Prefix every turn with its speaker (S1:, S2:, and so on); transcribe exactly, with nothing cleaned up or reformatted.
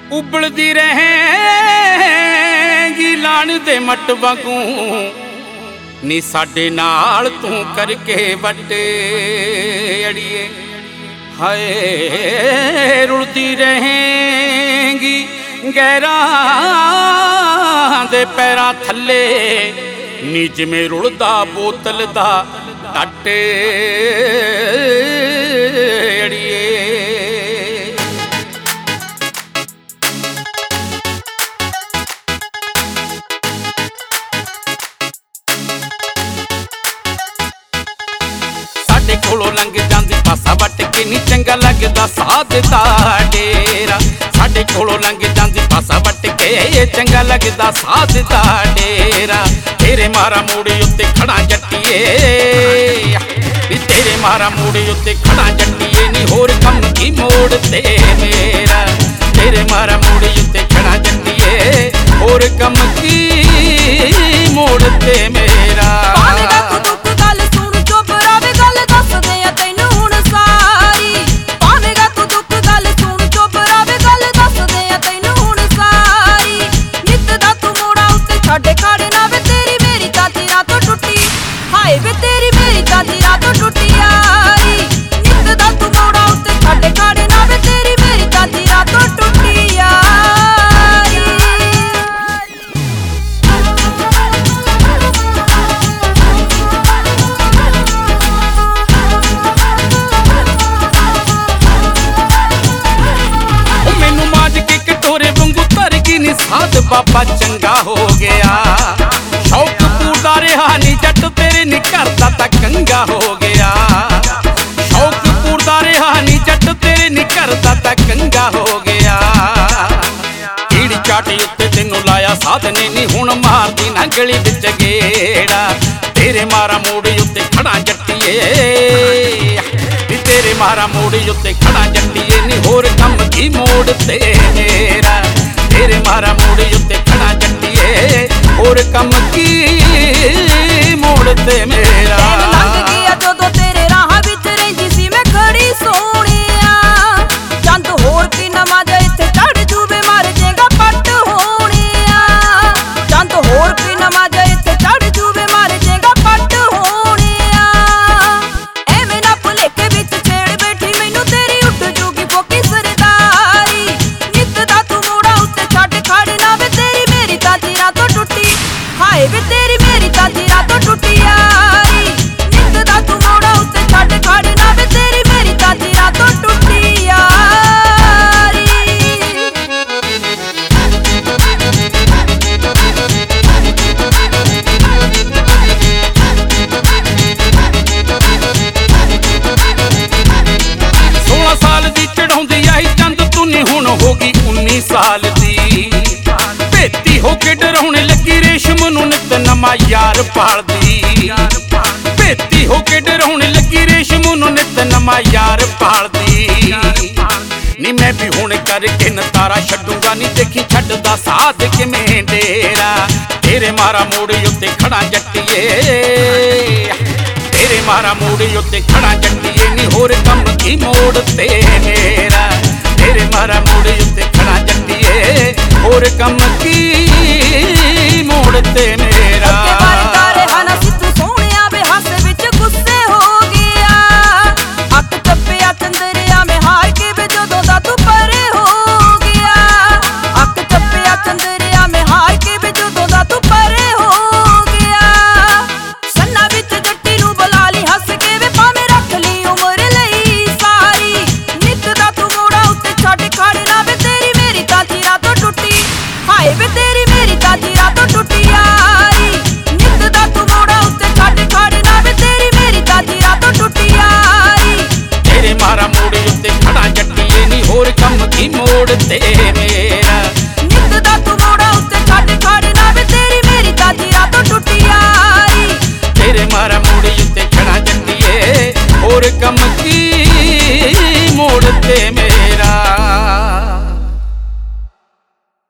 S1: उबलदी रहेंगी लाण दे मट वांगू नी साडे नाल तू करके वटे अड़िए हाय रुलदी रहेंगी गैरां दे पैरां थल्ले नी जिवें रुलदा बोतल दा टट अड़िए कोलों लंघ जांदी पासा वट के नी चंगा लगदा साध दा डेरा साडे कोलों लंघ जांदी पासा वट के चंगा लगदा साध दा डेरा तेरे मारा मूड़ी उत्ते खड़ा जट्टिए तेरे मारा मूड़ी उत्ते खड़ा जट्टिए नी होर कम की मोड़ ते मेरा तेरे मारा मूड़ी उत्ते खड़ा जट्टिए होर कम की मोड़ ते मेरा साध बाबा चंगा हो गया शौक पूरदा रहा नी जट तेरे नी घर दा तां कंगा हो गया शौक पूरदा रहा नी जट तेरे नी घर दा तां कंगा हो गया कीड़ी चाटी उत्ते तैनूं लाया साध ने नी हुण मारदी ना गली विच गेड़ा तेरे मारा मूड़ी उत्ते खड़ा जट्टिए तेरे मारा मूड़ी उत्ते खड़ा जट्टिए नी होर कम की मोड़ ते मेरा तेरे मारा मूड़ी उत्ते खड़ा जट्टिए और कम की मोड़ ते मेरा
S2: तेरे राह विच रहिंदी सी मैं खड़ी सोहणिया चंद होर की नवा जा इत्थे चढ़ जूवे मर जाएगा पट होणिया चंद होर की नवा जा इत्थे चढ़ जूवे मर जाएगा पट होणिया एवें ना भुलेखे विच छेड़ बैठी मैनू तेरी उठ जूगी फोकी सरदारी नित दा तू मोड़ा उत्ते छड्ड खड़ना वे तेरी मेरी ताजी रातों टुटी हाय वे तेरी मेरी ताजी रातों टुटी यारी नित दा तू मोड़ा उत्ते छड्ड खड़ना वे तेरी मेरी ताजी रातों टुटी यारी
S1: सोलह साल दी चढ़ाउंदी आई चंद तू नी हुण हो गई उन्नीस साल दी भेती हो के डराउणे लगी रेशम नूं नित नवा यार पालदी भेती हो के डराउणे लगी रेशम नूं नित नवा यार पालदी नी मैं भी हुण करके नतारा छड्डूंगा नी देखी छड्डदा साध किवें डेरा तेरे मारा मूड़ी उत्ते खड़ा जट्टिए तेरे मारा मूड़ी उत्ते खड़ा जट्टिए नी होर कम की मोड़ ते मेरा तेरे मारा मूड़ी उत्ते खड़ा जट्टिए होर कम की मोड़ ते मेरा।